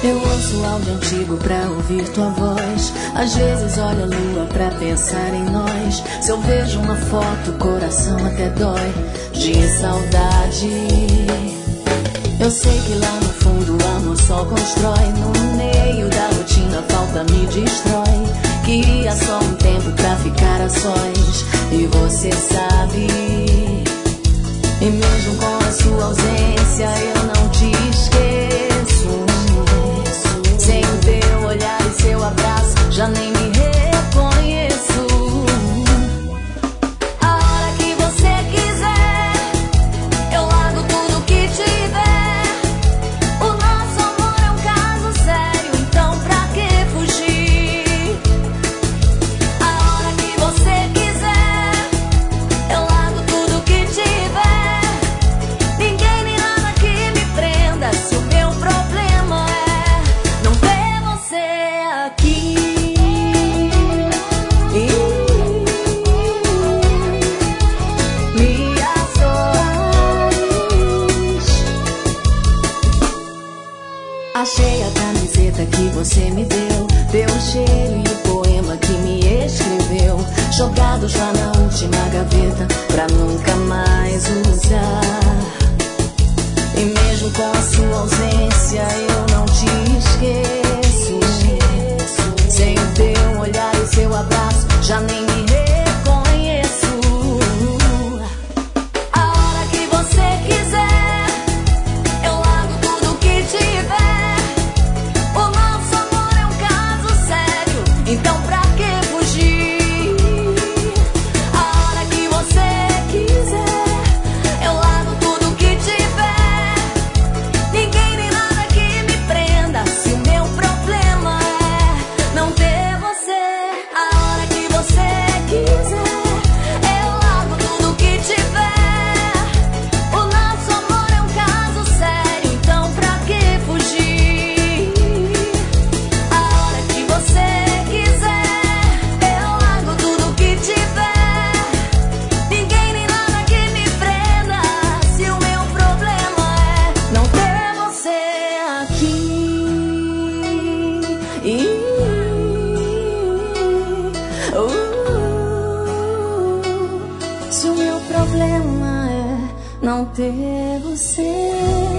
Eu ouço áudio antigo pra ouvir tua voz. Às vezes olho a lua pra pensar em nós. Se eu vejo uma foto, o coração até dói de saudade. Eu sei que lá no fundo o amor só constrói. No meio da rotina a falta me destrói. Queria só um tempo pra ficar a sós. E você sabe. E mesmo com a sua ausência eu não te esqueço. Sem o teu olhar e seu abraço já nem me reconheço. A hora que você quiser eu largo tudo que tiver. O nosso amor é um caso sério, então pra que fugir? A hora que você quiser eu largo tudo que tiver. Ninguém nem nada que me prenda. Se o meu problema é não ter você aqui. Minha Soares. Achei a camiseta que você me deu, teu cheiro e o poema que me escreveu, jogados lá na última gaveta pra nunca mais usar. E mesmo com a sua ausência eu não te esqueço. Sem o teu olhar e seu abraço já nem me reconheço. A hora que você quiser eu largo tudo que tiver. O nosso amor é um caso sério, então pra que fugir? A hora que você quiser eu largo tudo que tiver. Ninguém nem nada que me prenda. Se o meu problema é não ter você. A hora que você quiser eu largo tudo que tiver. O nosso amor é um caso sério, então pra que fugir? A hora que você quiser eu largo tudo que tiver. Ninguém nem nada que me prenda. Se o meu problema é não ter você aqui. Se o meu problema é não ter você